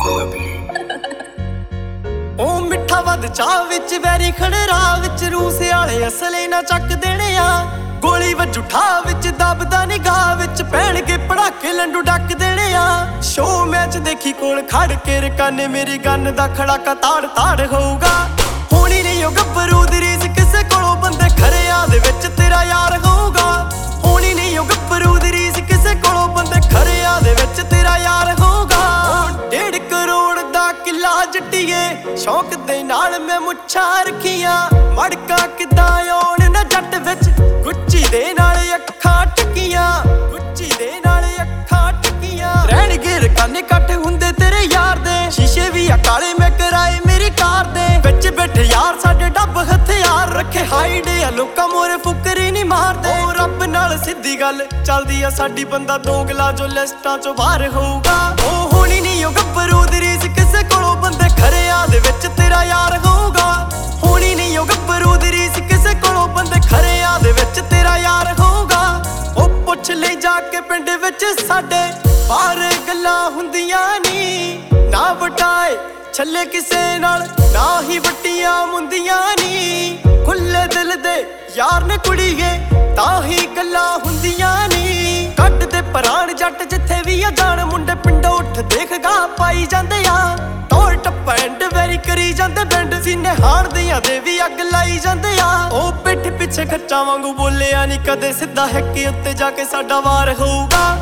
ਉਹ ਮਿੱਠਾ ਵੱਧ ਚਾਹ ਵਿੱਚ ਵੈਰੀ ਖੜੇ ਰਾਹ ਵਿੱਚ ਰੂਸ ਵਾਲੇ ਅਸਲੇ ਨਾ ਚੱਕ ਦੇਣੇ ਆ ਗੋਲੀ ਵੱਜੂ ਠਾ ਵਿੱਚ ਦਬਦਾ ਨਿਗਾਹ ਵਿੱਚ ਪੈਣਗੇ ਪੜਾਕੇ ਲੰਡੂ ਡੱਕ ਦੇਣੇ ਆ ਸ਼ੋ ਮੈਚ ਦੇਖੀ ਕੋਲ ਖੜ ਕੇ ਰਕਾਨੇ ਮੇਰੀ ਗੰਨ ਦਾ ਖੜਾਕਾ ਤਾੜ ਤਾੜ ਹੋਊਗਾ ਹੋਣੀ ਨਹੀਂ ਉਹ ਗੱਭਰੂ ਦੀ ਰੀਸ ਕਿਸੇ ਕੋਲੋਂ ਬੰਦੇ ਖਰਿਆ ਦੇ ਵਿੱਚ ਤੇਰਾ ਯਾਰ ਹੋਊਗਾ ਹੋਣੀ ਨਹੀਂ ਉਹ ਗੱਭਰੂ ਦੀ ਰੀਸ ਕਿਸੇ ਕੋਲੋਂ ਬੰਦੇ ਖਰਿਆ ਦੇ ਵਿੱਚ ਤੇਰਾ ਯਾਰ ਹੋਊਗਾ 1.5 ਕਰੋੜ ਦਾ ਕਿੱਲਾ ਜੱਟੀਏ ਸ਼ੌਕ ਦੇ ਨਾਲ ਮੈਂ ਮੁੱਛਾਂ ਰੱਖੀਆਂ ਮੜਕਾ ਕਿੱਦਾਂ ਆਉਣ ਨਾ ਜੱਟ ਵਿੱਚ ਗੁੱਚੀ ਦੇ ਨਾਲ ਅੱਖਾਂ ਟਕੀਆਂ ਗੁੱਚੀ ਦੇ ਨਾਲ ਅੱਖਾਂ ਟਕੀਆਂ ਰਹਿਣਗੇ ਰਕਾਨੇ ਕੱਟ ਹੁੰਦੇ ਤੇਰੇ ਯਾਰ ਦੇ ਸ਼ੀਸ਼ੇ ਵੀ ਆ ਕਾਲੇ ਮੈਂ ਕਰਾਏ ਮੇਰੀ ਕਾਰ ਦੇ ਵਿੱਚ ਬੈਠੇ ਯਾਰ ਸਾਡੇ ਡੱਬ ਹਥਿਆਰ ਰੱਖੇ ਹਾਈਡ ਆ ਲੋਕਾਂ ਮੋਰੇ ਫੁਕਰੀ ਨਹੀਂ ਮਾਰਦੇ ਉਹ ਰੱਬ ਨਾਲ ਸਿੱਧੀ ਗੱਲ ਚੱਲਦੀ ਆ ਸਾਡੀ ਬੰਦਾ ਦੋਗਲਾ ਜੋ ਲਿਸਟਾਂ ਚੋਂ ਬਾਹਰ ਹੋਊਗਾ ਉਹ ਹੋਣੀ ਨਹੀਂ ਉਹ ਗੱਭਰੂ ਦੀ ਰੀਸ ਕਿਸੇ ਕੋਲੋਂ ਬੰਦੇ ਖਰਿਆ ਦੇ ਵਿੱਚ ਤੇਰਾ ਯਾਰ ਹੋਊਗਾ ਹੋਣੀ ਨਹੀਂ ਉਹ ਗੱਭਰੂ ਦੀ ਰੀਸ ਕਿਸੇ ਕੋਲੋਂ ਬੰਦੇ ਖਰਿਆ ਦੇ ਵਿੱਚ ਤੇਰਾ ਯਾਰ ਹੋਊਗਾ ਉਹ ਪੁੱਛ ਲੈ ਜਾ ਕੇ ਪਿੰਡ ਵਿੱਚ ਸਾਡੇ ਬਾਹਰ ਗੱਲਾਂ ਹੁੰਦੀਆਂ ਨੀ ਨਾ ਵਟਾਏ ਛੱਲੇ ਕਿਸੇ ਨਾਲ ਨਾ ਹੀ ਵੱਟੀਆਂ ਮੁੰਦੀਆਂ ਨੀ ਖੁੱਲੇ ਦਿਲ ਦੇ ਯਾਰ ਨੇ ਕੁੜੀਏ ਤਾਂ ਹੀ ਗੱਲਾਂ ਹੁੰਦੀਆਂ ਨੀ ਕੱਢ ਦੇ ਪ੍ਰਾਣ ਜੱਟ ਜਿੱਥੇ ਵੀ ਆ ਜਾਣ ਮੁੰਡੇ ਪਿੰਡੋਂ ਉੱਠ ਦੇਖ ਗਾ ਪਾਈ ਜਾਂਦੇ ਆ ਟੋਲ ਟੱਪੈਂਡ ਵੈਰੀ ਕਰੀ ਜਾਂਦੇ ਬੈਂਡ ਸੀਨੇ ਹਾਰਦੀਆਂ ਦੇ ਵੀ ਅੱਗ ਲਾਈ ਜਾਂਦੇ ਆ ਉਹ ਪਿੱਠ ਪਿੱਛੇ ਖੱਚਾਂ ਵਾਂਗੂ ਬੋਲਿਆ ਨੀ ਕਦੇ ਸਿੱਧਾ ਹੈਕੇ ਉੱਤੇ ਜਾ ਕੇ ਸਾਡਾ ਵਾਰ ਹੋਊਗਾ